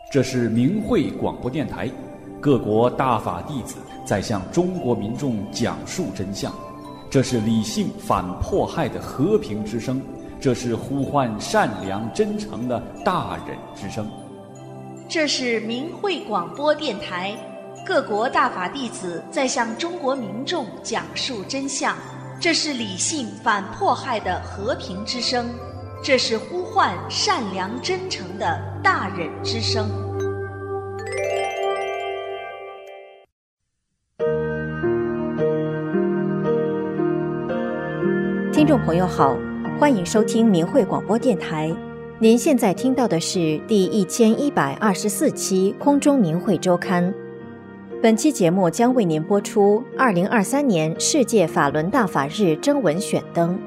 这是明慧广播电台，各国大法弟子在向中国民众讲述真相。这是理性反迫害的和平之声，这是呼唤善良真诚的大忍之声。 这是明慧广播电台，各国大法弟子在向中国民众讲述真相。这是理性反迫害的和平之声，这是呼唤善良真诚的大忍之声。 听众朋友好，欢迎收听明慧广播电台。您现在听到的是第1124期空中明慧周刊。本期节目将为您播出2023年世界法轮大法日征文选灯。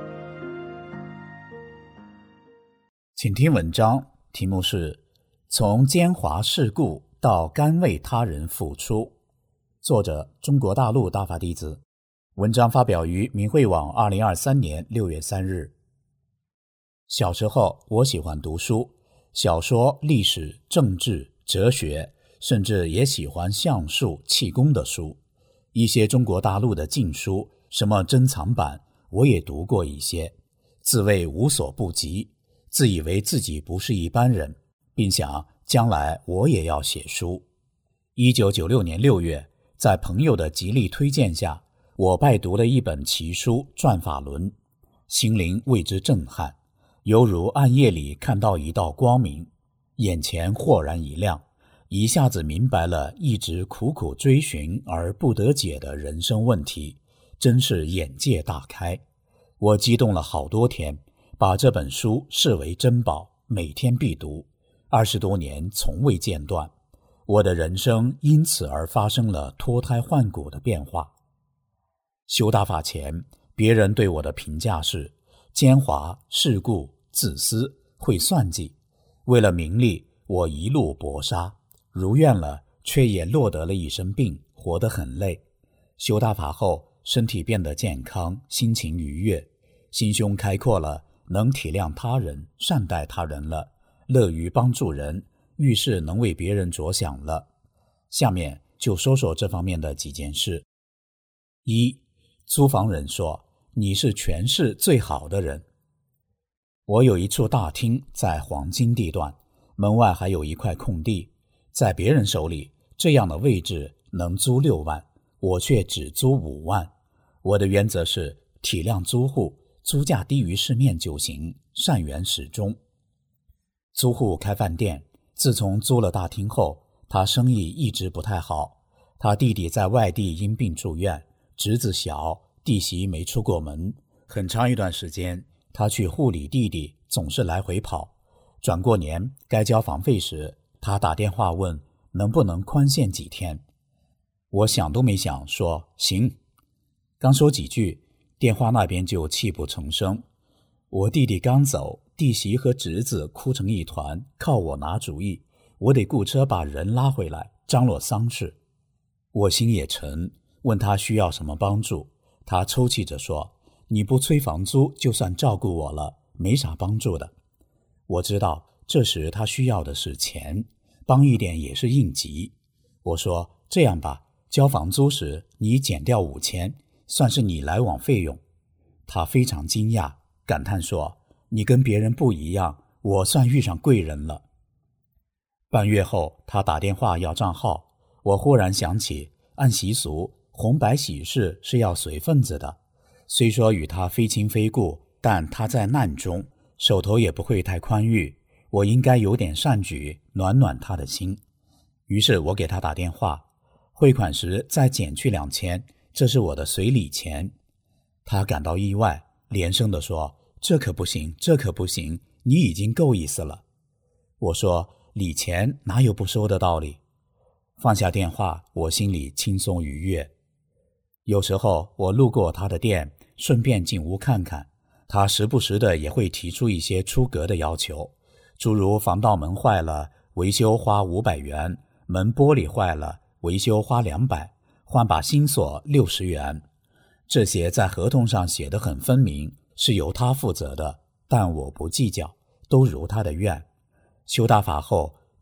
请听文章，题目是从奸猾世故到甘为他人付出，作者中国大陆大法弟子。文章发表于明慧网2023年6月3日。小时候我喜欢读书，小说、历史、政治、哲学，甚至也喜欢相术、气功的书。一些中国大陆的禁书，什么珍藏版，我也读过一些，自谓无所不及，自以为自己不是一般人，并想将来我也要写书。1996年6月，在朋友的极力推荐下，我拜读了一本奇书《转法轮》，心灵为之震撼，犹如暗夜里看到一道光明，眼前豁然一亮，一下子明白了一直苦苦追寻而不得解的人生问题，真是眼界大开。我激动了好多天，把这本书视为珍宝，每天必读，20多年从未间断。我的人生因此而发生了脱胎换骨的变化。修大法前，别人对我的评价是奸猾、世故、自私、会算计。为了名利，我一路搏杀，如愿了，却也落得了一身病，活得很累。修大法后，身体变得健康，心情愉悦，心胸开阔了，能体谅他人，善待他人了，乐于帮助人，遇事能为别人着想了。下面就说说这方面的几件事。一，租房人说你是全市最好的人。我有一处大厅在黄金地段，门外还有一块空地，在别人手里这样的位置能租6万，我却只租5万。我的原则是体谅租户，租价低于市面就行，善缘始终。租户开饭店，自从租了大厅后，他生意一直不太好。他弟弟在外地因病住院，侄子小，弟媳没出过门，很长一段时间他去护理弟弟，总是来回跑。转过年该交房费时，他打电话问能不能宽限几天。我想都没想说行。刚说几句，电话那边就泣不成声。我弟弟刚走，弟媳和侄子哭成一团，靠我拿主意，我得雇车把人拉回来，张罗丧事。我心也沉，问他需要什么帮助。他抽泣着说，你不催房租就算照顾我了，没啥帮助的。我知道这时他需要的是钱，帮一点也是应急。我说这样吧，交房租时你减掉5000，算是你来往费用。他非常惊讶，感叹说，你跟别人不一样，我算遇上贵人了。半月后他打电话要账号，我忽然想起按习俗红白喜事是要随份子的，虽说与他非亲非故，但他在难中，手头也不会太宽裕，我应该有点善举，暖暖他的心。于是我给他打电话，汇款时再减去2000，这是我的随礼钱。他感到意外，连声地说，这可不行，这可不行，你已经够意思了。我说，礼钱哪有不收的道理。放下电话，我心里轻松愉悦。有时候我路过他的店，顺便进屋看看，他时不时的也会提出一些出格的要求，诸如防盗门坏了，维修花500元，门玻璃坏了，维修花200，换把新锁60元。这些在合同上写得很分明，是由他负责的，但我不计较，都如他的愿。修大法后，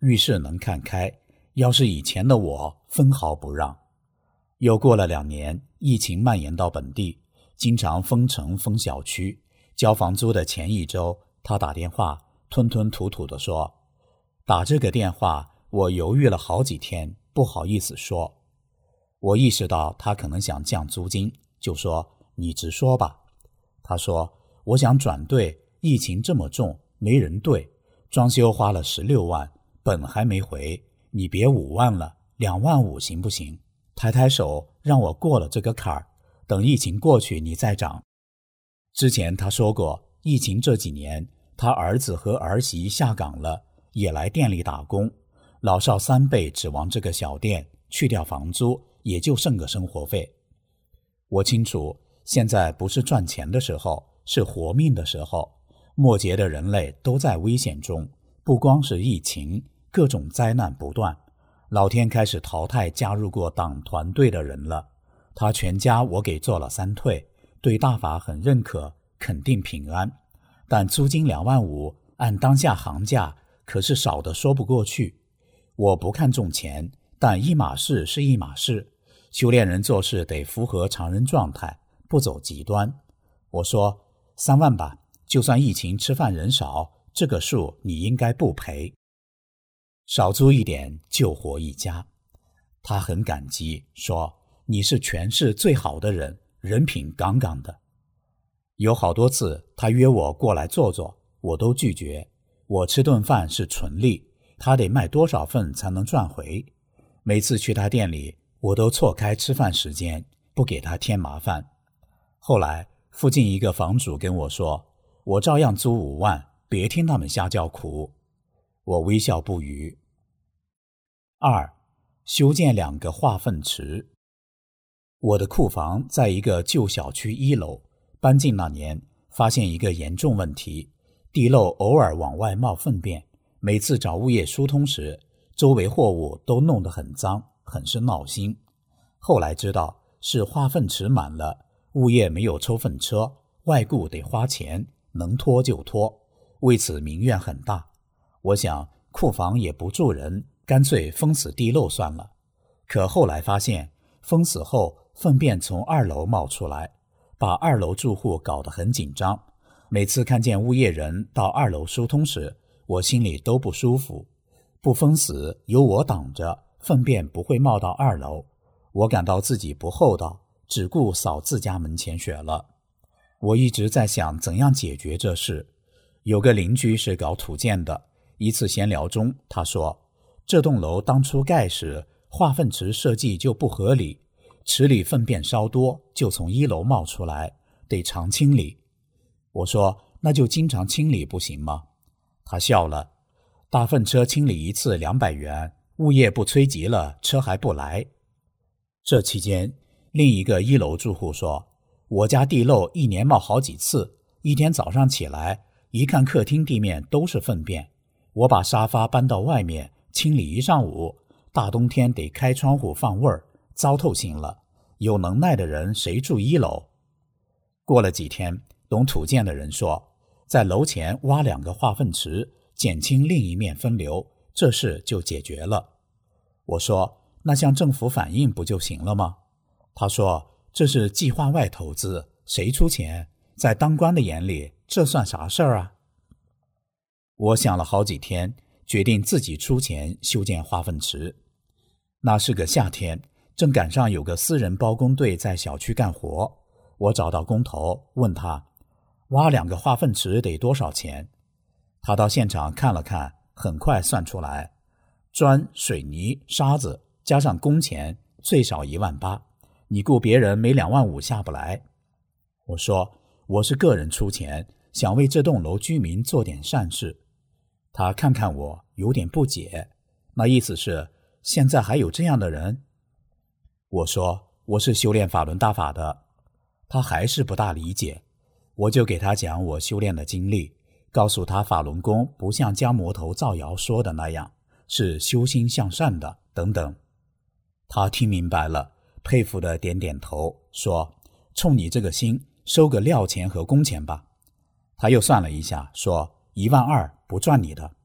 遇事能看开，要是以前的我，分毫不让。又过了2年，疫情蔓延到本地，经常封城封小区。交房租的前1周，他打电话吞吞吐吐地说，打这个电话我犹豫了好几天，不好意思说。我意识到他可能想降租金，就说你直说吧。他说我想转队，疫情这么重，没人对，装修花了16万，本还没回，你别5万了，2万5行不行？抬抬手让我过了这个坎儿，等疫情过去你再涨。之前他说过，疫情这几年他儿子和儿媳下岗了，也来店里打工，老少3辈指望这个小店，去掉房租也就剩个生活费。我清楚现在不是赚钱的时候，是活命的时候，末节的人类都在危险中，不光是疫情，各种灾难不断。老天开始淘汰加入过党团队的人了，他全家我给做了3退，对大法很认可，肯定平安。但租金2万5，按当下行价可是少得说不过去。我不看重钱，但一码事是一码事，修炼人做事得符合常人状态，不走极端。我说3万吧，就算疫情吃饭人少，这个数你应该不赔。少租一点，救活一家。他很感激，说你是全市最好的人，人品杠杠的。有好多次他约我过来坐坐，我都拒绝。我吃顿饭是纯利，他得卖多少份才能赚回。每次去他店里，我都错开吃饭时间，不给他添麻烦。后来附近一个房主跟我说，我照样租5万，别听他们瞎叫苦。我微笑不语。2. 修建2个化粪池。我的库房在一个旧小区1楼，搬进那年发现一个严重问题，地漏偶尔往外冒粪便，每次找物业疏通时，周围货物都弄得很脏，很是闹心。后来知道是化粪池满了，物业没有抽粪车，外雇得花钱，能拖就拖，为此民怨很大。我想库房也不住人，干脆封死地漏算了。可后来发现封死后粪便从2楼冒出来，把2楼住户搞得很紧张。每次看见物业人到2楼疏通时，我心里都不舒服。不封死，有我挡着，粪便不会冒到2楼。我感到自己不厚道，只顾扫自家门前雪了。我一直在想怎样解决这事。有个邻居是搞土建的，一次闲聊中他说，这栋楼当初盖时化粪池设计就不合理，池里粪便稍多就从1楼冒出来，得常清理。我说那就经常清理不行吗？他笑了，大粪车清理一次200元，物业不催急了，车还不来。这期间另一个1楼住户说，我家地漏1年冒好几次，一天早上起来一看客厅地面都是粪便，我把沙发搬到外面清理1上午，大冬天得开窗户放味儿，糟透心了。有能耐的人谁住1楼？过了几天，懂土建的人说，在楼前挖2个化粪池，减轻另一面分流，这事就解决了。我说那向政府反映不就行了吗？他说这是计划外投资，谁出钱？在当官的眼里，这算啥事儿啊？我想了好几天，决定自己出钱修建化粪池。那是个夏天，正赶上有个私人包工队在小区干活，我找到工头问他，挖2个化粪池得多少钱？他到现场看了看，很快算出来，砖、水泥、沙子加上工钱最少1万8，你雇别人没2万5下不来。我说我是个人出钱，想为这栋楼居民做点善事。他看看我，有点不解，那意思是现在还有这样的人？我说我是修炼法轮大法的。他还是不大理解，我就给他讲我修炼的经历，告诉他法轮功不像江魔头造谣说的那样是修心向善的等等。他听明白了，佩服地点点头，说冲你这个心，收个料钱和工钱吧。他又算了一下，说1万2不赚你的。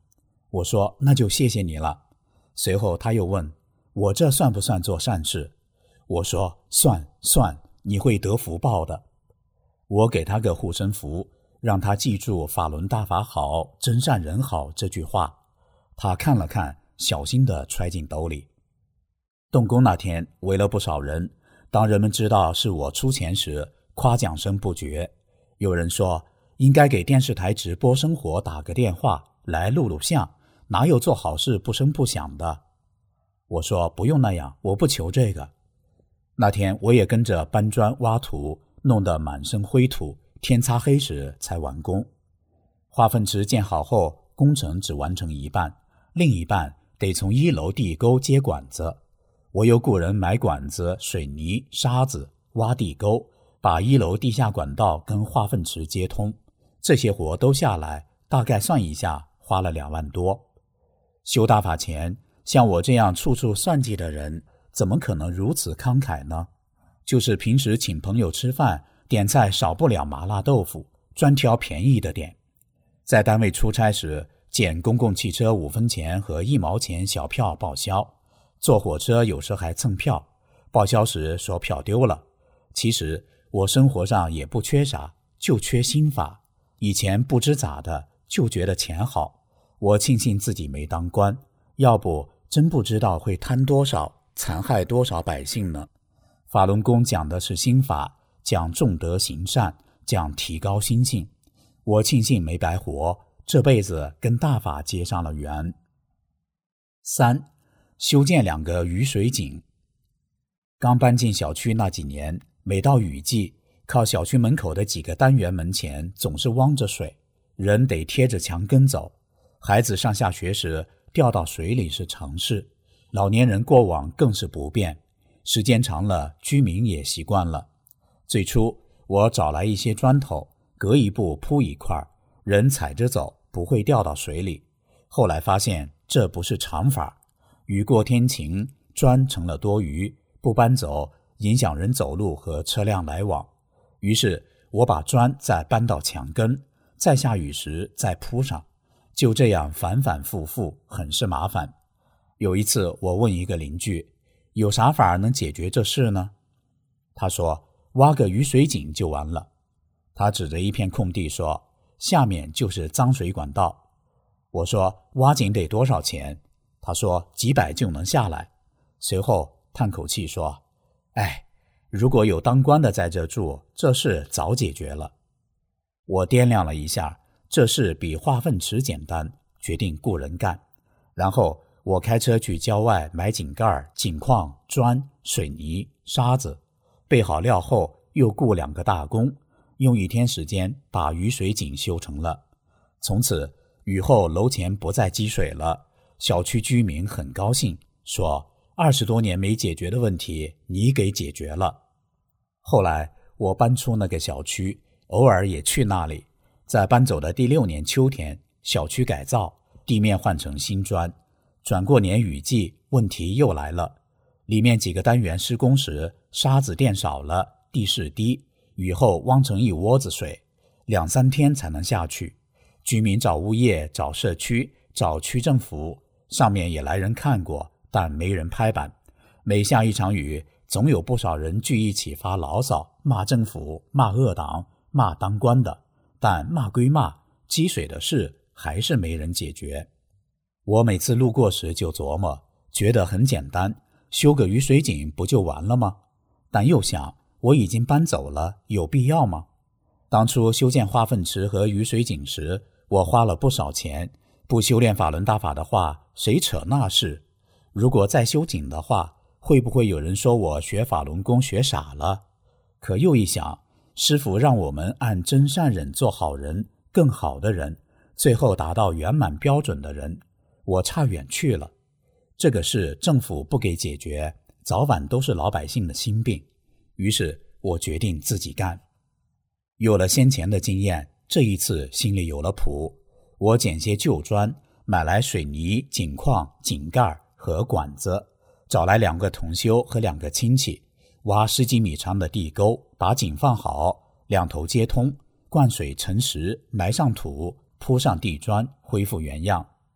我说那就谢谢你了。随后他又问我这算不算做善事？我说算，你会得福报的。我给他个护身符，让他记住法轮大法好，真善人好这句话。他看了看，小心地揣进兜里。动工那天围了不少人，当人们知道是我出钱时，夸奖声不绝。有人说应该给电视台直播生活打个电话来录像，哪有做好事不声不响的？我说不用那样，我不求这个。那天我也跟着搬砖挖土，弄得满身灰土，天擦黑时才完工。化粪池建好后，工程只完成一半，另一半得从1楼地沟接管子。我又雇人买管子、水泥、沙子，挖地沟，把1楼地下管道跟化粪池接通。这些活都下来，大概算一下花了2万多。修大法前，像我这样处处算计的人，怎么可能如此慷慨呢？就是平时请朋友吃饭，点菜少不了麻辣豆腐，专挑便宜的点。在单位出差时，捡公共汽车5分钱和1毛钱小票报销。坐火车有时还蹭票，报销时说票丢了。其实我生活上也不缺啥，就缺心法。以前不知咋的，就觉得钱好。我庆幸自己没当官，要不真不知道会贪多少，残害多少百姓呢。法轮功讲的是心法，讲重德行善，讲提高心性。我庆幸没白活，这辈子跟大法结上了缘。3. 修建2个雨水井。刚搬进小区那几年，每到雨季，靠小区门口的几个单元门前总是汪着水，人得贴着墙根走。孩子上下学时掉到水里是常事，老年人过往更是不便。时间长了，居民也习惯了。最初我找来一些砖头，隔一步铺一块，人踩着走，不会掉到水里。后来发现这不是常法，雨过天晴，砖成了多余，不搬走影响人走路和车辆来往。于是我把砖再搬到墙根，再下雨时再铺上，就这样反反复复，很是麻烦。有一次我问一个邻居，有啥法能解决这事呢？他说挖个雨水井就完了。他指着一片空地说，下面就是脏水管道。我说挖井得多少钱？他说几百就能下来。随后叹口气说，如果有当官的在这住，这事早解决了。我掂量了一下，这事比化粪池简单，决定雇人干。然后我开车去郊外买井盖、井框、砖、水泥、沙子，备好料后又雇2个大工，用1天时间把雨水井修成了。从此雨后楼前不再积水了，小区居民很高兴，说20多年没解决的问题你给解决了。后来我搬出那个小区，偶尔也去那里。在搬走的第6年秋天，小区改造，地面换成新砖。转过年雨季，问题又来了。里面几个单元施工时，沙子垫少了，地势低，雨后汪成一窝子水，2、3天才能下去。居民找物业、找社区、找区政府，上面也来人看过，但没人拍板。每下一场雨，总有不少人聚一起发牢骚，骂政府、骂恶党、骂当官的。但骂归骂，积水的事还是没人解决。我每次路过时就琢磨，觉得很简单，修个雨水井不就完了吗？但又想，我已经搬走了，有必要吗？当初修建化粪池和雨水井时，我花了不少钱，不修炼法轮大法的话，谁扯那事？如果再修井的话，会不会有人说我学法轮功学傻了？可又一想，师父让我们按真善忍做好人，更好的人，最后达到圆满标准的人，我差远去了。这个事政府不给解决，早晚都是老百姓的心病。于是我决定自己干。有了先前的经验，这一次心里有了谱。我捡些旧砖，买来水泥、井框、井盖和管子，找来2个同修和2个亲戚，挖10几米长的地沟，把井放好，2头接通，灌水沉实，埋上土，铺上地砖，恢复原样。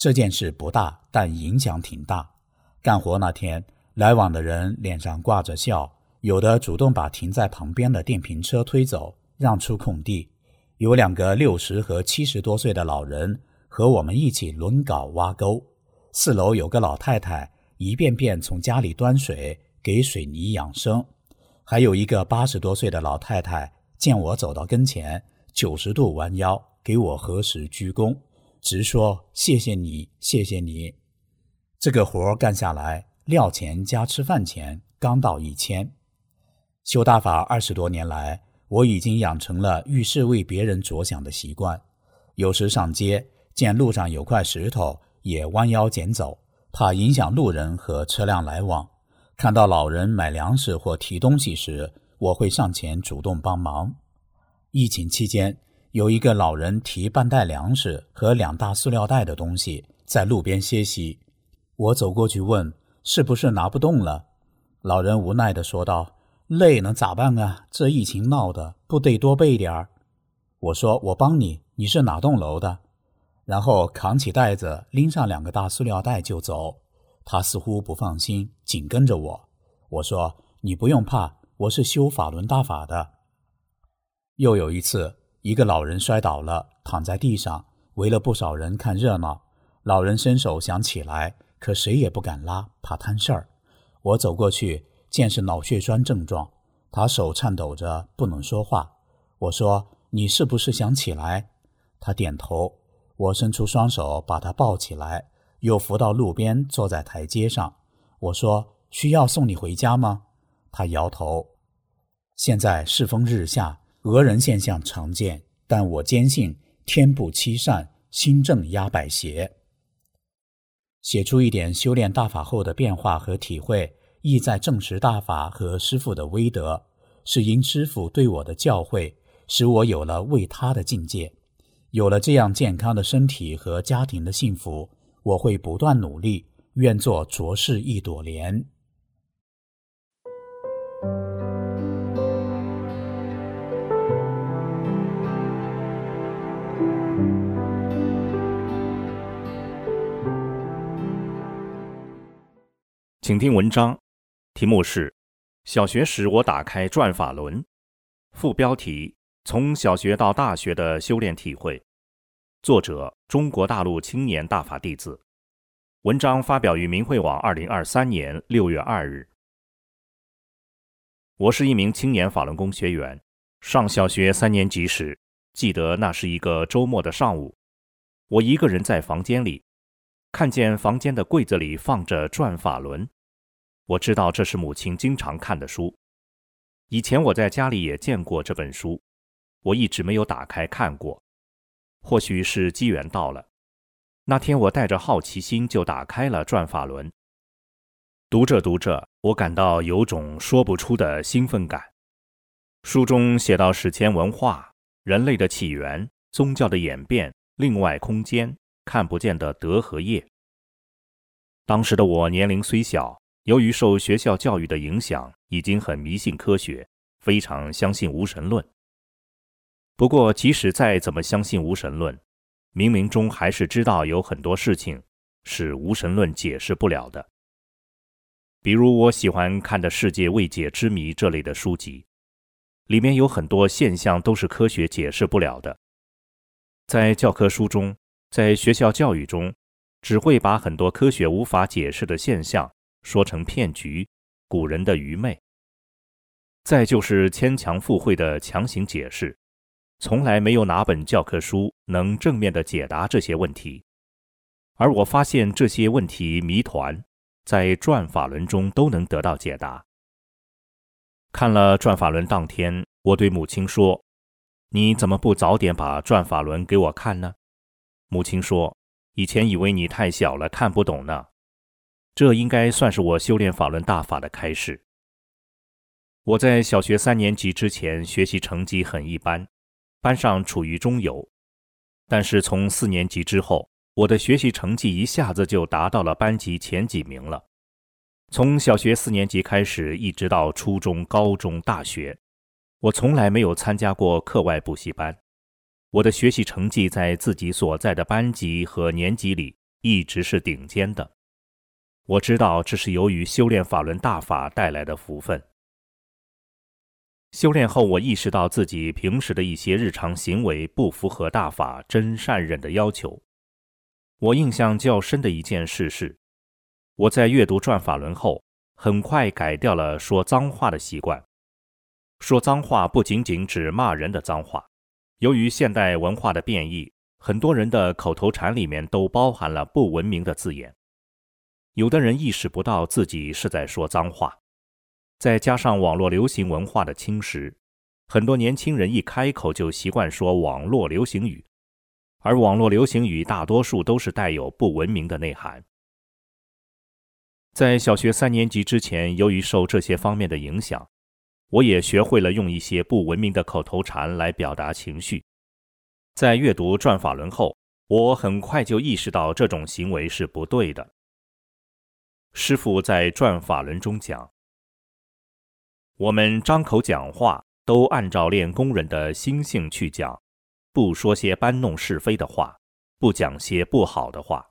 这件事不大，但影响挺大。干活那天，来往的人脸上挂着笑，有的主动把停在旁边的电瓶车推走，让出空地。有2个60和70多岁的老人和我们一起轮镐挖沟。4楼有个老太太一遍遍从家里端水给水泥养生。还有一个80多岁的老太太见我走到跟前，90度弯腰给我合十鞠躬，直说谢谢你，谢谢你。这个活干下来，料钱加吃饭钱刚到1000。修大法20多年来，我已经养成了遇事为别人着想的习惯。有时上街见路上有块石头，也弯腰捡走，怕影响路人和车辆来往。看到老人买粮食或提东西时，我会上前主动帮忙。疫情期间，有一个老人提半袋粮食和2大塑料袋的东西在路边歇息。我走过去问，是不是拿不动了？老人无奈地说道，累能咋办啊？这疫情闹的，不得多备点儿。我说我帮你，你是哪栋楼的？然后扛起袋子，拎上2个大塑料袋就走。他似乎不放心，紧跟着我。我说你不用怕，我是修法轮大法的。又有一次，一个老人摔倒了，躺在地上，围了不少人看热闹。老人伸手想起来，可谁也不敢拉，怕摊事儿。我走过去，见是脑血栓症状，他手颤抖着不能说话。我说你是不是想起来？他点头。我伸出双手把他抱起来，又扶到路边坐在台阶上。我说需要送你回家吗？他摇头。现在世风日下，讹人现象常见，但我坚信天不欺善，心正压百邪。写出一点修炼大法后的变化和体会，意在证实大法和师父的威德，是因师父对我的教诲，使我有了为他的境界。有了这样健康的身体和家庭的幸福，我会不断努力，愿做浊世一朵莲。 请听文章，题目是小学时我打开转法轮，副标题从小学到大学的修炼体会，作者中国大陆青年大法弟子。文章发表于明慧网2023年6月2日。我是一名青年法轮功学员，上小学3年级时，记得那是一个周末的上午，我一个人在房间里，看见房间的柜子里放着转法轮。我知道这是母亲经常看的书，以前我在家里也见过这本书，我一直没有打开看过，或许是机缘到了。那天我带着好奇心就打开了转法轮。读着读着，我感到有种说不出的兴奋感。书中写到史前文化、人类的起源、宗教的演变、另外空间、看不见的德和业。当时的我年龄虽小，由于受学校教育的影响，已经很迷信科学，非常相信无神论。不过即使再怎么相信无神论，冥冥中还是知道有很多事情是无神论解释不了的。比如我喜欢看的《世界未解之谜》这类的书籍，里面有很多现象都是科学解释不了的。在教科书中，在学校教育中，只会把很多科学无法解释的现象说成骗局，古人的愚昧。再就是牵强附会的强行解释，从来没有哪本教科书能正面地解答这些问题。而我发现这些问题谜团在转法轮中都能得到解答。看了转法轮当天，我对母亲说，你怎么不早点把转法轮给我看呢？母亲说，以前以为你太小了看不懂呢。这应该算是我修炼法轮大法的开始。我在小学3年级之前学习成绩很一般，班上处于中游。但是从4年级之后，我的学习成绩一下子就达到了班级前几名了。从小学4年级开始，一直到初中、高中、大学，我从来没有参加过课外补习班。我的学习成绩在自己所在的班级和年级里一直是顶尖的。我知道这是由于修炼法轮大法带来的福分。修炼后，我意识到自己平时的一些日常行为不符合大法真善忍的要求。我印象较深的一件事是，我在阅读转法轮后，很快改掉了说脏话的习惯。说脏话不仅仅指骂人的脏话，由于现代文化的变异，很多人的口头禅里面都包含了不文明的字眼。有的人意识不到自己是在说脏话，再加上网络流行文化的侵蚀，很多年轻人一开口就习惯说网络流行语，而网络流行语大多数都是带有不文明的内涵。在小学3年级之前，由于受这些方面的影响，我也学会了用一些不文明的口头禅来表达情绪。在阅读转法轮后，我很快就意识到这种行为是不对的。师父在转法轮中讲，我们张口讲话都按照练功人的心性去讲，不说些搬弄是非的话，不讲些不好的话。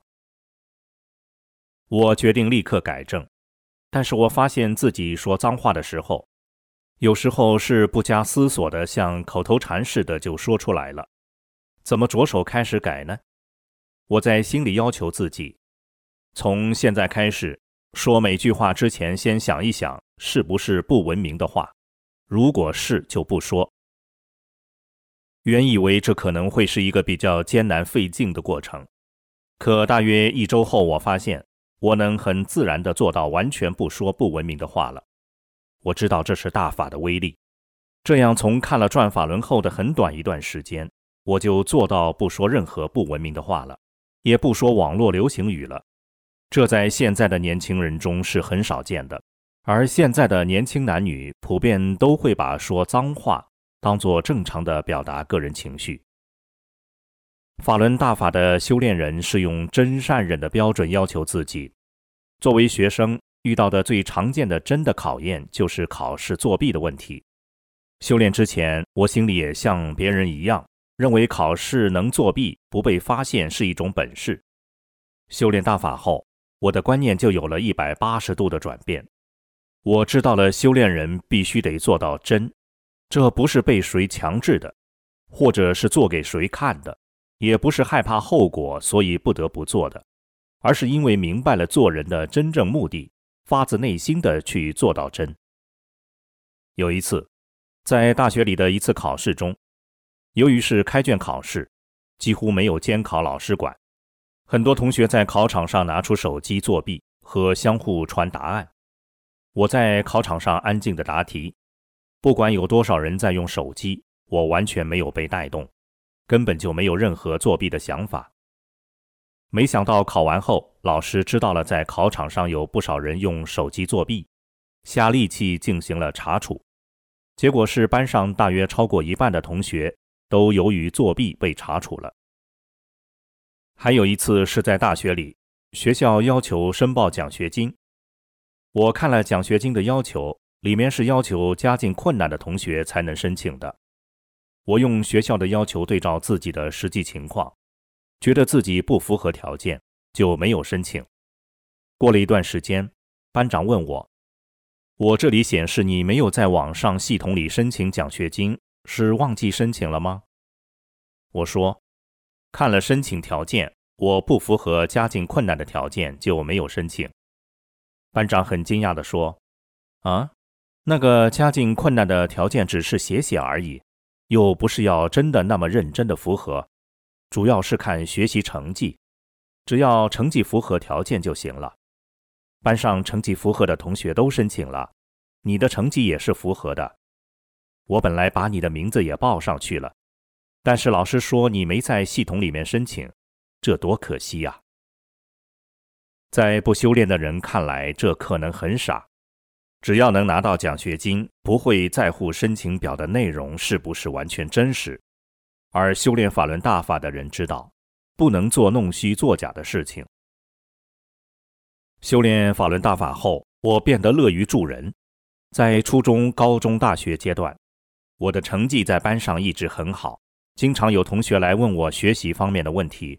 我决定立刻改正，但是我发现自己说脏话的时候，有时候是不加思索的，像口头禅似的就说出来了。怎么着手开始改呢？我在心里要求自己，从现在开始，说每句话之前先想一想是不是不文明的话，如果是就不说。原以为这可能会是一个比较艰难费劲的过程，可大约1周后，我发现我能很自然地做到完全不说不文明的话了。我知道这是大法的威力，这样从看了转法轮后的很短一段时间，我就做到不说任何不文明的话了，也不说网络流行语了。这在现在的年轻人中是很少见的，而现在的年轻男女普遍都会把说脏话当作正常的表达个人情绪。法轮大法的修炼人是用真善忍的标准要求自己。作为学生，遇到的最常见的真的考验就是考试作弊的问题。修炼之前，我心里也像别人一样，认为考试能作弊不被发现是一种本事。修炼大法后，我的观念就有了180度的转变。我知道了修炼人必须得做到真，这不是被谁强制的，或者是做给谁看的，也不是害怕后果所以不得不做的，而是因为明白了做人的真正目的，发自内心的去做到真。有一次，在大学里的一次考试中，由于是开卷考试，几乎没有监考老师管，很多同学在考场上拿出手机作弊和相互传答案。我在考场上安静地答题，不管有多少人在用手机，我完全没有被带动，根本就没有任何作弊的想法。没想到考完后，老师知道了在考场上有不少人用手机作弊，下力气进行了查处。结果是班上大约超过1半的同学都由于作弊被查处了。还有一次是在大学里，学校要求申报奖学金。我看了奖学金的要求，里面是要求家境困难的同学才能申请的。我用学校的要求对照自己的实际情况，觉得自己不符合条件，就没有申请。过了一段时间，班长问我这里显示你没有在网上系统里申请奖学金，是忘记申请了吗？我说，看了申请条件，我不符合家境困难的条件，就没有申请。班长很惊讶地说，那个家境困难的条件只是写写而已，又不是要真的那么认真的符合，主要是看学习成绩，只要成绩符合条件就行了。班上成绩符合的同学都申请了，你的成绩也是符合的。我本来把你的名字也报上去了，但是老师说你没在系统里面申请，这多可惜呀！在不修炼的人看来，这可能很傻，只要能拿到奖学金，不会在乎申请表的内容是不是完全真实。而修炼法轮大法的人知道，不能做弄虚作假的事情。修炼法轮大法后，我变得乐于助人。在初中、高中、大学阶段，我的成绩在班上一直很好，经常有同学来问我学习方面的问题，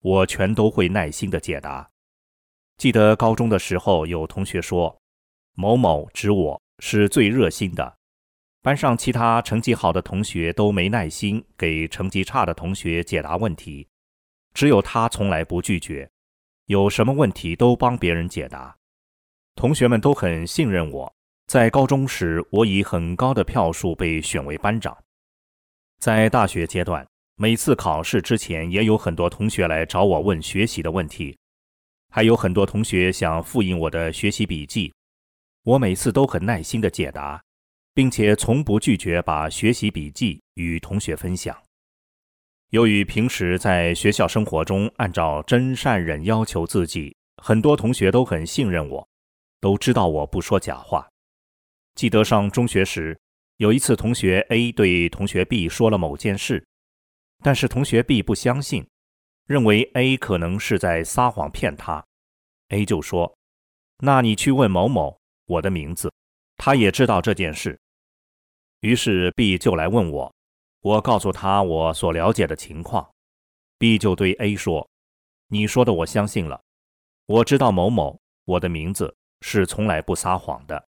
我全都会耐心地解答。记得高中的时候，有同学说，某某指我是最热心的，班上其他成绩好的同学都没耐心给成绩差的同学解答问题，只有他从来不拒绝，有什么问题都帮别人解答。同学们都很信任我，在高中时我以很高的票数被选为班长。在大学阶段，每次考试之前也有很多同学来找我问学习的问题，还有很多同学想复印我的学习笔记，我每次都很耐心地解答，并且从不拒绝把学习笔记与同学分享。由于平时在学校生活中按照真善忍要求自己，很多同学都很信任我，都知道我不说假话。记得上中学时，有一次同学 A 对同学 B 说了某件事，但是同学 B 不相信，认为 A 可能是在撒谎骗他。A 就说，那你去问某某，我的名字，他也知道这件事。于是 B 就来问我，我告诉他我所了解的情况。 B 就对 A 说，你说的我相信了，我知道某某，我的名字，是从来不撒谎的。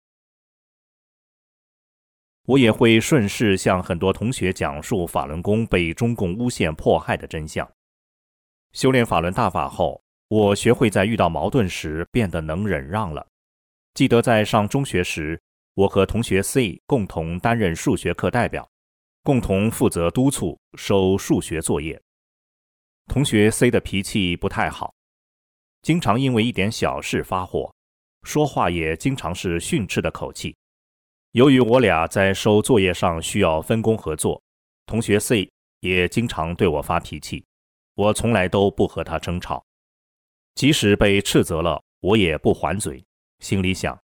我也会顺势向很多同学讲述法轮功被中共诬陷迫害的真相。修炼法轮大法后，我学会在遇到矛盾时变得能忍让了。记得在上中学时，我和同学 C 共同担任数学课代表，共同负责督促收数学作业。同学 C 的脾气不太好，经常因为一点小事发火，说话也经常是训斥的口气。由于我俩在收作业上需要分工合作，同学 C 也经常对我发脾气，我从来都不和他争吵。即使被斥责了，我也不还嘴，心里想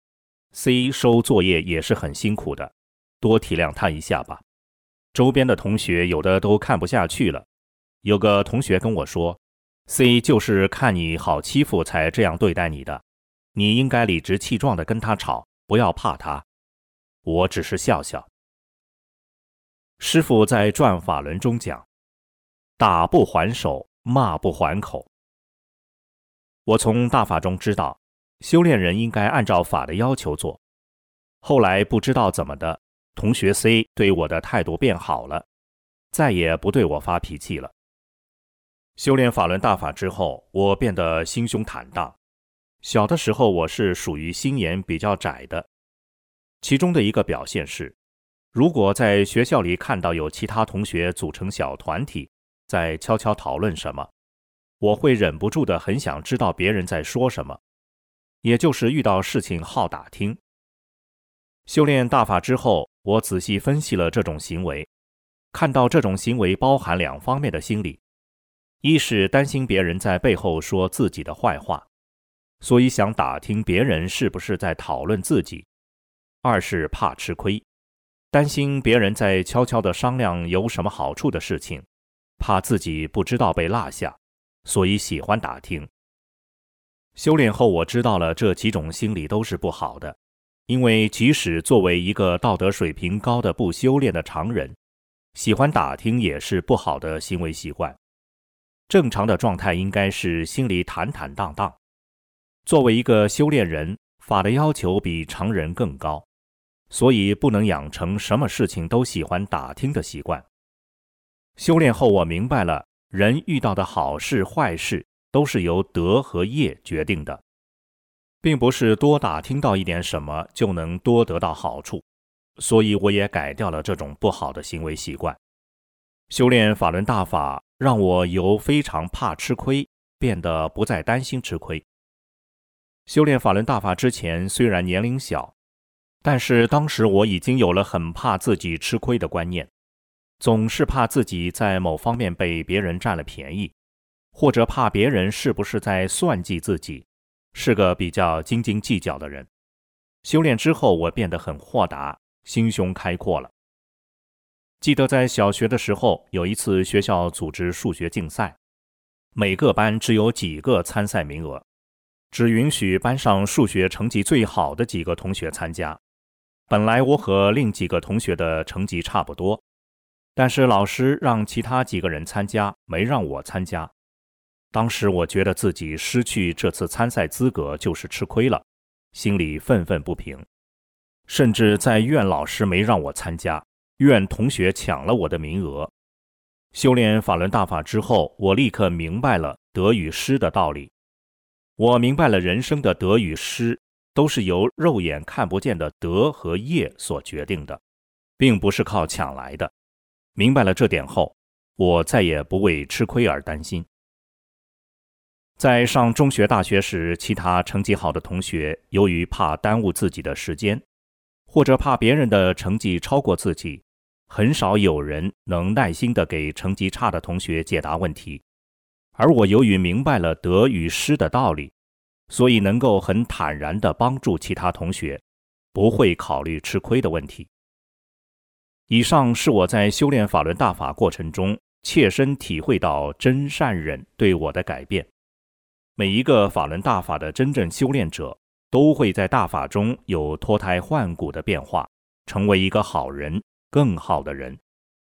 C 收作业也是很辛苦的，多体谅他一下吧。周边的同学有的都看不下去了，有个同学跟我说， C 就是看你好欺负才这样对待你的，你应该理直气壮地跟他吵，不要怕他。我只是笑笑。师父在转法轮中讲，打不还手，骂不还口。我从大法中知道，修炼人应该按照法的要求做。后来不知道怎么的，同学 C 对我的态度变好了，再也不对我发脾气了。修炼法轮大法之后，我变得心胸坦荡。小的时候我是属于心眼比较窄的，其中的一个表现是，如果在学校里看到有其他同学组成小团体，在悄悄讨论什么，我会忍不住的很想知道别人在说什么，也就是遇到事情好打听。修炼大法之后，我仔细分析了这种行为，看到这种行为包含两方面的心理，一是担心别人在背后说自己的坏话，所以想打听别人是不是在讨论自己；二是怕吃亏，担心别人在悄悄地商量有什么好处的事情，怕自己不知道被落下，所以喜欢打听。修炼后我知道了这几种心理都是不好的，因为即使作为一个道德水平高的不修炼的常人，喜欢打听也是不好的行为习惯。正常的状态应该是心里坦坦荡荡。作为一个修炼人，法的要求比常人更高，所以不能养成什么事情都喜欢打听的习惯。修炼后我明白了，人遇到的好事坏事都是由德和业决定的，并不是多打听到一点什么就能多得到好处，所以我也改掉了这种不好的行为习惯。修炼法轮大法让我由非常怕吃亏变得不再担心吃亏。修炼法轮大法之前虽然年龄小，但是当时我已经有了很怕自己吃亏的观念，总是怕自己在某方面被别人占了便宜，或者怕别人是不是在算计自己，是个比较斤斤计较的人。修炼之后我变得很豁达，心胸开阔了。记得在小学的时候，有一次学校组织数学竞赛，每个班只有几个参赛名额，只允许班上数学成绩最好的几个同学参加。本来我和另几个同学的成绩差不多，但是老师让其他几个人参加，没让我参加。 当时我觉得自己失去这次参赛资格就是吃亏了，心里愤愤不平。甚至在院老师没让我参加，院同学抢了我的名额。修炼法轮大法之后，我立刻明白了得与失的道理。我明白了人生的得与失都是由肉眼看不见的得和业所决定的，并不是靠抢来的。明白了这点后，我再也不为吃亏而担心。在上中学大学时，其他成绩好的同学由于怕耽误自己的时间，或者怕别人的成绩超过自己，很少有人能耐心地给成绩差的同学解答问题。而我由于明白了得与失的道理，所以能够很坦然地帮助其他同学，不会考虑吃亏的问题。以上是我在修炼法轮大法过程中切身体会到真善忍对我的改变。每一个法轮大法的真正修炼者都会在大法中有脱胎换骨的变化，成为一个好人，更好的人。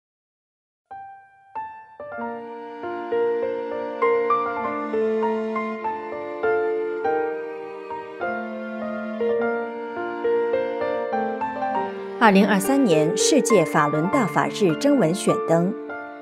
2023年世界法轮大法日征文选登，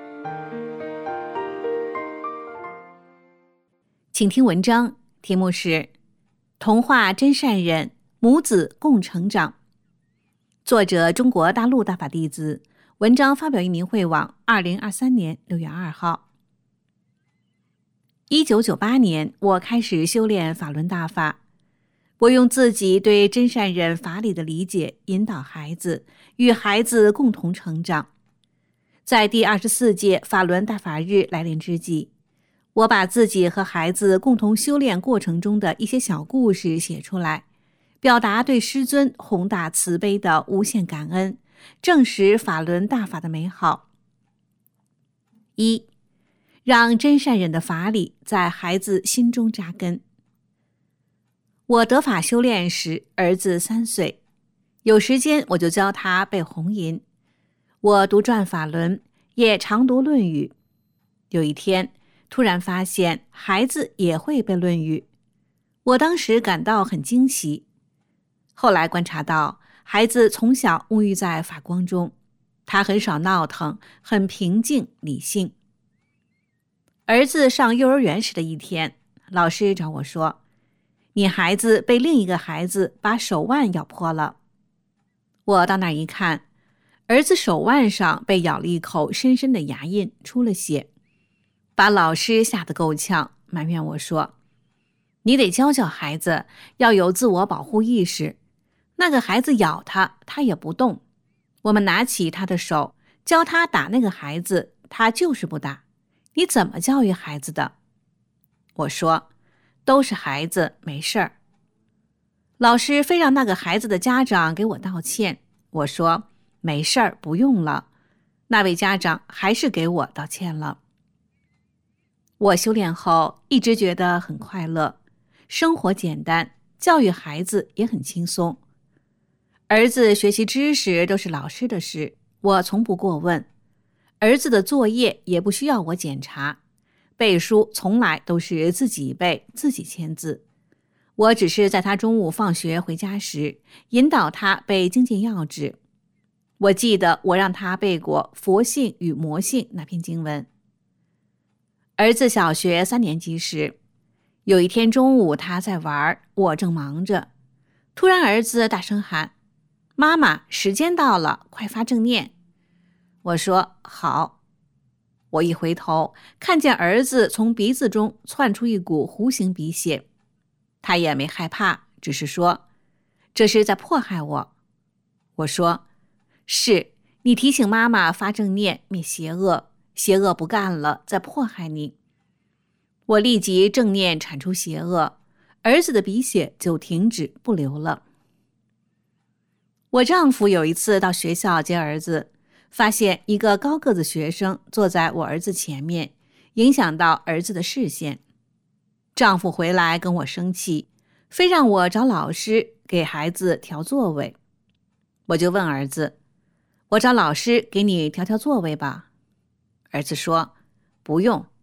请听文章，题目是《童话真善忍，母子共成长》，作者中国大陆大法弟子，文章发表于明慧网2023年6月2号。1998年，我开始修炼法轮大法。我用自己对真善忍法理的理解引导孩子，与孩子共同成长。在第24届法轮大法日来临之际，我把自己和孩子共同修炼过程中的一些小故事写出来，表达对师尊宏大慈悲的无限感恩，证实法轮大法的美好。1. 让真善忍的法理在孩子心中扎根。我得法修炼时，儿子3岁，有时间我就教他背红吟。我读转法轮，也常读论语。有一天，突然发现孩子也会背论语，我当时感到很惊喜。后来观察到，孩子从小沐浴在法光中，他很少闹腾，很平静理性。儿子上幼儿园时的一天，老师找我说，你孩子被另一个孩子把手腕咬破了。我到那儿一看，儿子手腕上被咬了一口深深的牙印，出了血，把老师吓得够呛，埋怨我说，你得教教孩子要有自我保护意识，那个孩子咬他，他也不动，我们拿起他的手教他打那个孩子，他就是不打，你怎么教育孩子的？我说，都是孩子，没事儿。老师非让那个孩子的家长给我道歉，我说没事儿，不用了。那位家长还是给我道歉了。我修炼后一直觉得很快乐，生活简单，教育孩子也很轻松。儿子学习知识都是老师的事，我从不过问。儿子的作业也不需要我检查，背书从来都是自己背，自己签字。我只是在他中午放学回家时，引导他背经鉴要旨。我记得我让他背过《佛性与魔性》那篇经文。儿子小学3年级时，有一天中午他在玩，我正忙着，突然儿子大声喊，妈妈，时间到了，快发正念。我说好。我一回头，看见儿子从鼻子中窜出一股弧形鼻血，他也没害怕，只是说，这是在迫害我。我说，是，你提醒妈妈发正念，灭邪恶，邪恶不干了，在迫害你。我立即正念铲除邪恶，儿子的鼻血就停止不流了。我丈夫有一次到学校接儿子，发现一个高个子学生坐在我儿子前面，影响到儿子的视线。丈夫回来跟我生气，非让我找老师给孩子调座位。我就问儿子，我找老师给你调座位吧。儿子说，不用，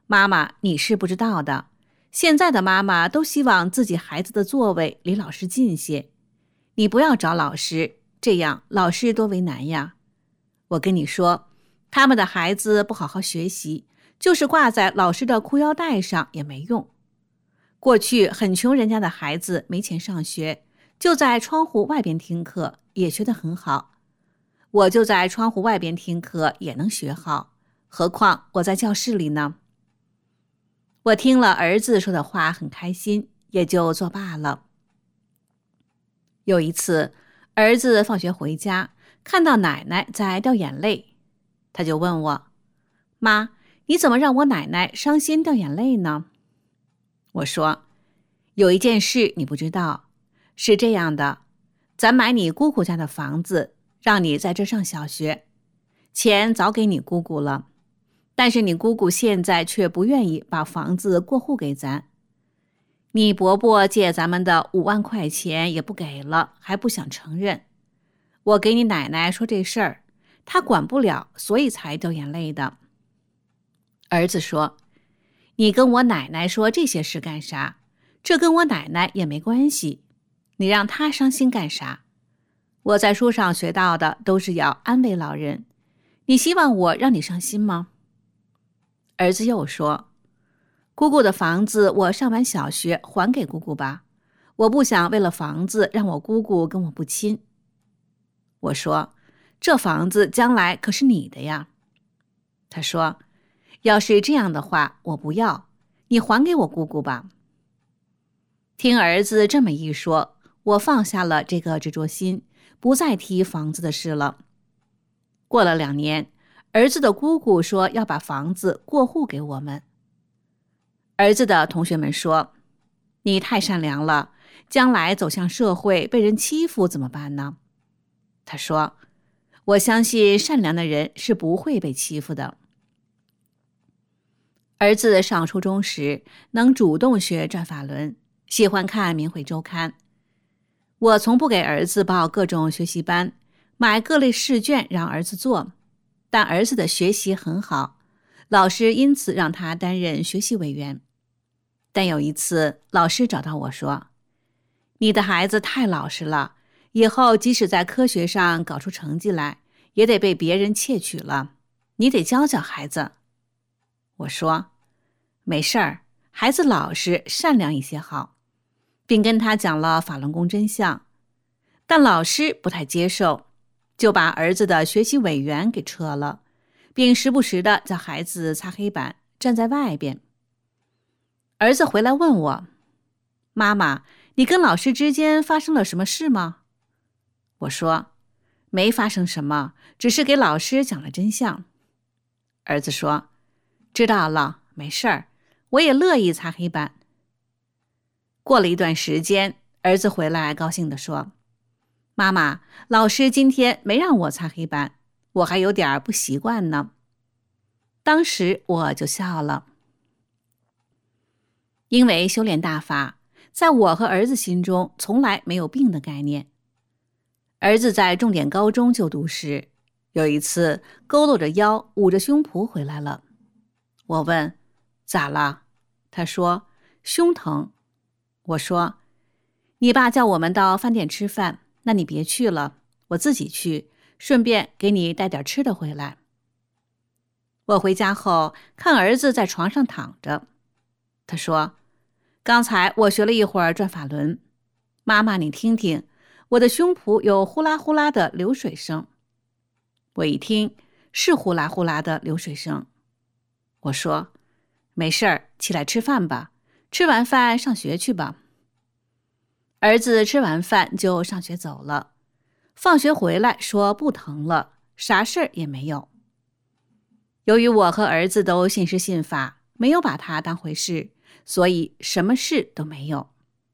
妈妈，你是不知道的，现在的妈妈都希望自己孩子的座位离老师近些。你不要找老师，这样老师多为难呀。我跟你说，他们的孩子不好好学习，就是挂在老师的裤腰带上也没用。过去很穷人家的孩子没钱上学，就在窗户外边听课，也学得很好。我就在窗户外边听课也能学好，何况我在教室里呢。我听了儿子说的话很开心，也就作罢了。有一次，儿子放学回家，看到奶奶在掉眼泪，他就问我：妈，你怎么让我奶奶伤心掉眼泪呢？我说：有一件事你不知道，是这样的，咱买你姑姑家的房子，让你在这上小学，钱早给你姑姑了，但是你姑姑现在却不愿意把房子过户给咱。你伯伯借咱们的5万块钱也不给了，还不想承认。我给你奶奶说这事儿，她管不了，所以才掉眼泪的。儿子说：你跟我奶奶说这些事干啥？这跟我奶奶也没关系，你让她伤心干啥？我在书上学到的都是要安慰老人，你希望我让你伤心吗？儿子又说：姑姑的房子我上完小学还给姑姑吧，我不想为了房子让我姑姑跟我不亲。我说：这房子将来可是你的呀。他说：要是这样的话，我不要，你还给我姑姑吧。听儿子这么一说，我放下了这个执着心，不再提房子的事了。过了2年，儿子的姑姑说要把房子过户给我们。儿子的同学们说：你太善良了，将来走向社会被人欺负怎么办呢？他说：我相信善良的人是不会被欺负的。儿子上初中时能主动学转法轮，喜欢看《明慧周刊》。我从不给儿子报各种学习班，买各类试卷让儿子做，但儿子的学习很好，老师因此让他担任学习委员。但有一次，老师找到我说：你的孩子太老实了，以后即使在科学上搞出成绩来，也得被别人窃取了，你得教教孩子。我说：没事儿，孩子老实善良一些好，并跟他讲了法轮功真相。但老师不太接受，就把儿子的学习委员给撤了，并时不时的叫孩子擦黑板，站在外边。儿子回来问我：妈妈，你跟老师之间发生了什么事吗？我说：没发生什么，只是给老师讲了真相。儿子说：知道了，没事儿，我也乐意擦黑板。过了一段时间，儿子回来高兴地说：妈妈，老师今天没让我擦黑板，我还有点不习惯呢。当时我就笑了。因为修炼大法，在我和儿子心中从来没有病的概念。儿子在重点高中就读时，有一次佝偻着腰捂着胸脯回来了。我问：咋了？他说：胸疼。我说：你爸叫我们到饭店吃饭，那你别去了，我自己去，顺便给你带点吃的回来。我回家后看儿子在床上躺着，他说：刚才我学了一会儿转法轮，妈妈你听听，我的胸脯有呼啦呼啦的流水声。我一听，是呼啦呼啦的流水声。我说：没事儿，起来吃饭吧，吃完饭上学去吧。儿子吃完饭就上学走了，放学回来说不疼了，啥事儿也没有。由于我和儿子都信师信法，没有把他当回事，所以什么事都没有。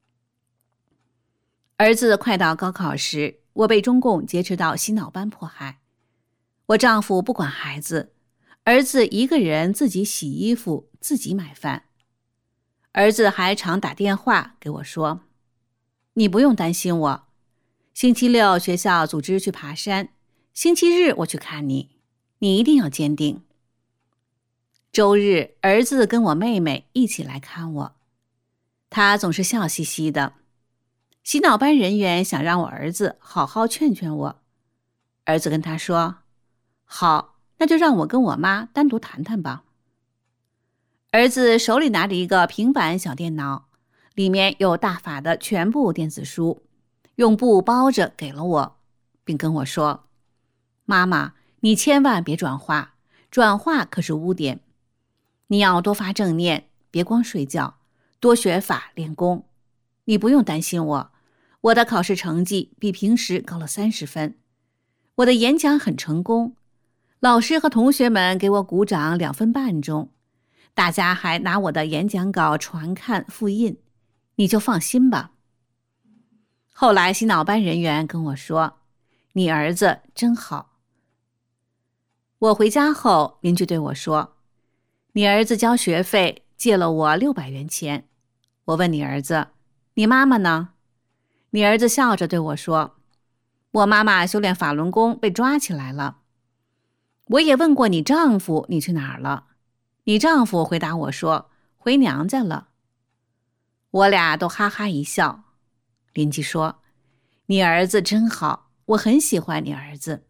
儿子快到高考时，我被中共劫持到洗脑班迫害。我丈夫不管孩子，儿子一个人自己洗衣服，自己买饭。儿子还常打电话给我说：你不用担心我，星期六学校组织去爬山，星期日我去看你，你一定要坚定。 周日，儿子跟我妹妹一起来看我，他总是笑嘻嘻的。洗脑班人员想让我儿子好好劝劝我，儿子跟他说：好，那就让我跟我妈单独谈谈吧。儿子手里拿着一个平板小电脑，里面有大法的全部电子书，用布包着给了我，并跟我说：妈妈，你千万别转化，转化可是污点。你要多发正念，别光睡觉，多学法练功。你不用担心我的考试成绩比平时高了30分，我的演讲很成功，老师和同学们给我鼓掌2分半钟，大家还拿我的演讲稿传看复印，你就放心吧。后来洗脑班人员跟我说：你儿子真好。我回家后，邻居对我说：你儿子交学费借了我600元钱。我问你儿子：你妈妈呢？你儿子笑着对我说：我妈妈修炼法轮功被抓起来了。我也问过你丈夫你去哪儿了，你丈夫回答我说：回娘家了。我俩都哈哈一笑。邻居说：你儿子真好，我很喜欢你儿子。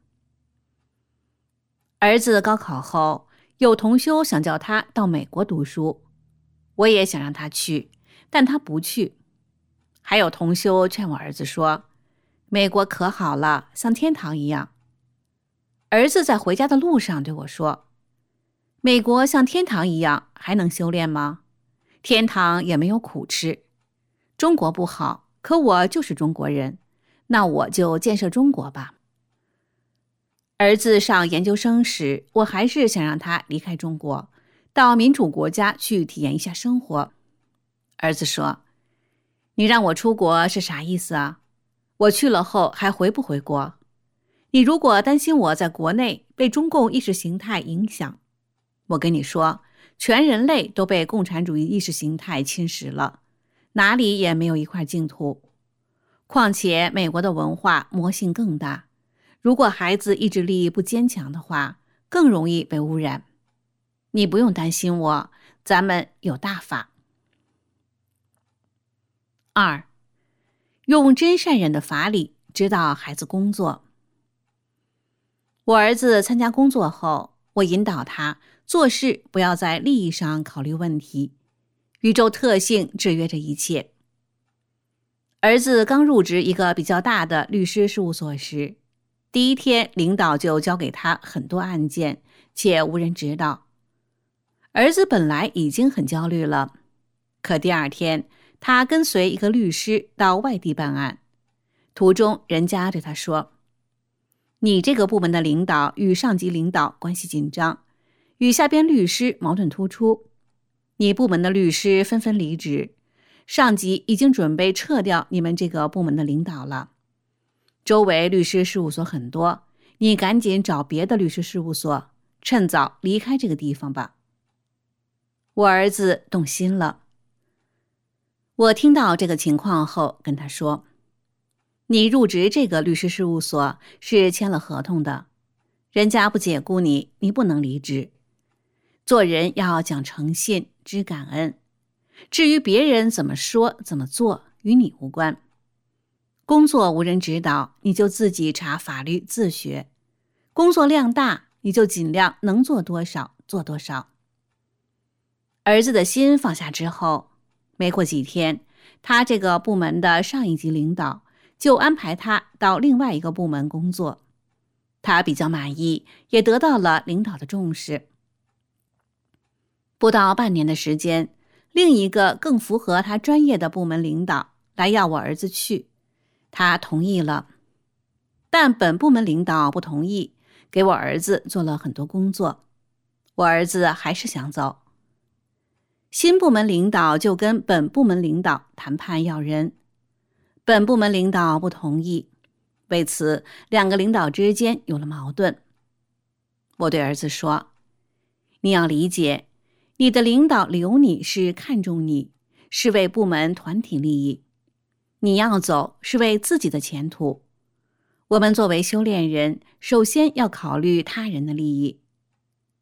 儿子高考后，有同修想叫他到美国读书，我也想让他去，但他不去。还有同修劝我儿子说：美国可好了，像天堂一样。儿子在回家的路上对我说：美国像天堂一样，还能修炼吗？天堂也没有苦吃。中国不好，可我就是中国人，那我就建设中国吧。儿子上研究生时，我还是想让他离开中国，到民主国家去体验一下生活。儿子说：你让我出国是啥意思啊？我去了后还回不回国？你如果担心我在国内被中共意识形态影响，我跟你说，全人类都被共产主义意识形态侵蚀了，哪里也没有一块净土。况且美国的文化魔性更大，如果孩子意志力不坚强的话，更容易被污染。你不用担心我，咱们有大法。2. 用真善忍的法理指导孩子工作。我儿子参加工作后，我引导他做事不要在利益上考虑问题，宇宙特性制约着一切。儿子刚入职一个比较大的律师事务所时，第一天领导就交给他很多案件，且无人指导。儿子本来已经很焦虑了，可第2天他跟随一个律师到外地办案，途中人家对他说：你这个部门的领导与上级领导关系紧张，与下边律师矛盾突出，你部门的律师纷纷离职，上级已经准备撤掉你们这个部门的领导了。周围律师事务所很多，你赶紧找别的律师事务所，趁早离开这个地方吧。我儿子动心了。我听到这个情况后跟他说：你入职这个律师事务所是签了合同的，人家不解雇你，你不能离职。做人要讲诚信，知感恩。至于别人怎么说怎么做，与你无关。工作无人指导，你就自己查法律自学。工作量大，你就尽量能做多少做多少。儿子的心放下之后，没过几天，他这个部门的上一级领导就安排他到另外一个部门工作。他比较满意，也得到了领导的重视。不到半年的时间，另一个更符合他专业的部门领导来要我儿子去，他同意了。但本部门领导不同意，给我儿子做了很多工作。我儿子还是想走。新部门领导就跟本部门领导谈判要人，本部门领导不同意，为此2个领导之间有了矛盾。我对儿子说：你要理解，你的领导留你是看重你，是为部门团体利益，你要走是为自己的前途。我们作为修炼人，首先要考虑他人的利益。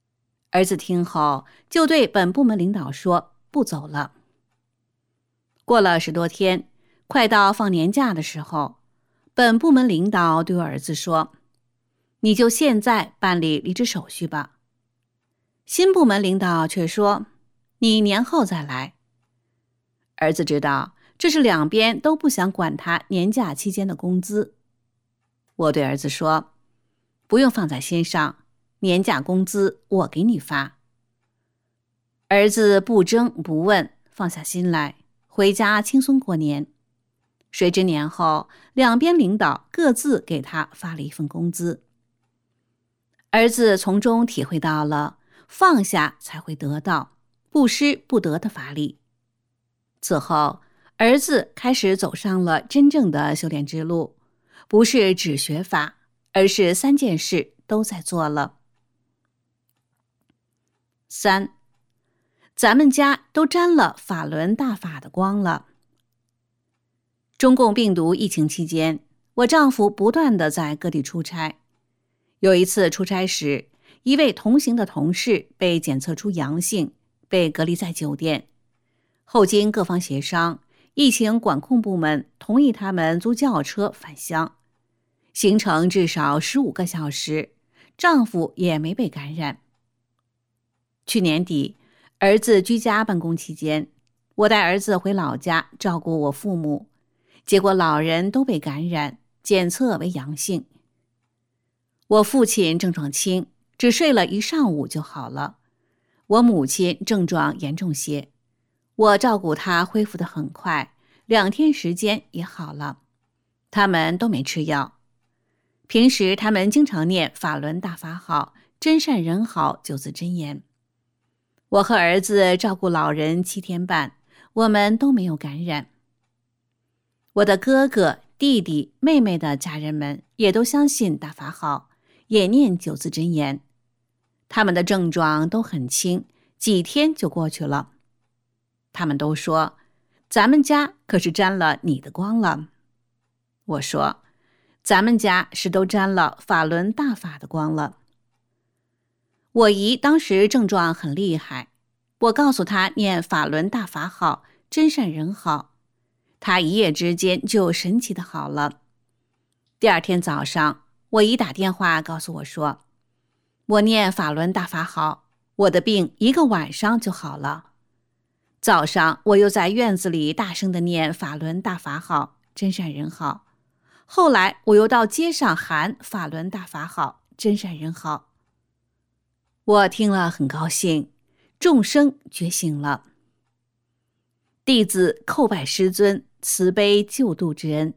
儿子听后就对本部门领导说不走了。过了10多天，快到放年假的时候，本部门领导对我儿子说，你就现在办理离职手续吧。新部门领导却说，你年后再来。儿子知道这是两边都不想管他年假期间的工资。我对儿子说，不用放在心上，年假工资我给你发。儿子不争不问，放下心来，回家轻松过年。谁知年后，两边领导各自给他发了一份工资。儿子从中体会到了放下才会得到，不失不得的法理。此后，儿子开始走上了真正的修炼之路，不是只学法，而是3件事都在做了。3，咱们家都沾了法轮大法的光了。中共病毒疫情期间，我丈夫不断地在各地出差。有一次出差时，一位同行的同事被检测出阳性，被隔离在酒店。后经各方协商，疫情管控部门同意他们租轿车返乡，行程至少15个小时，丈夫也没被感染。去年底，儿子居家办公期间，我带儿子回老家照顾我父母，结果老人都被感染，检测为阳性。我父亲症状轻，只睡了一上午就好了。我母亲症状严重些，我照顾她恢复得很快，2天时间也好了。他们都没吃药。平时他们经常念法轮大法好、真善人好9字真言。我和儿子照顾老人7天半，我们都没有感染。我的哥哥、弟弟、妹妹的家人们也都相信大法好，也念9字真言。他们的症状都很轻，几天就过去了。他们都说，咱们家可是沾了你的光了。我说，咱们家是都沾了法轮大法的光了。我姨当时症状很厉害，我告诉她念法轮大法好，真善人好，她一夜之间就神奇的好了。第2天早上，我姨打电话告诉我说，我念法轮大法好，我的病1个晚上就好了。早上我又在院子里大声地念法轮大法好，真善人好。后来我又到街上喊法轮大法好，真善人好。我听了很高兴，众生觉醒了。弟子叩拜师尊慈悲救度之恩。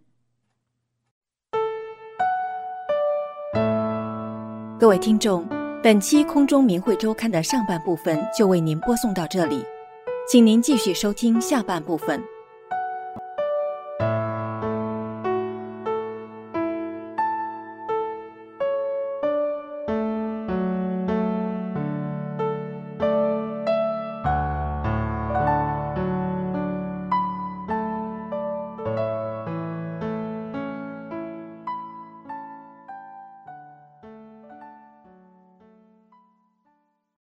各位听众，本期空中明慧周刊的上半部分就为您播送到这里，请您继续收听下半部分。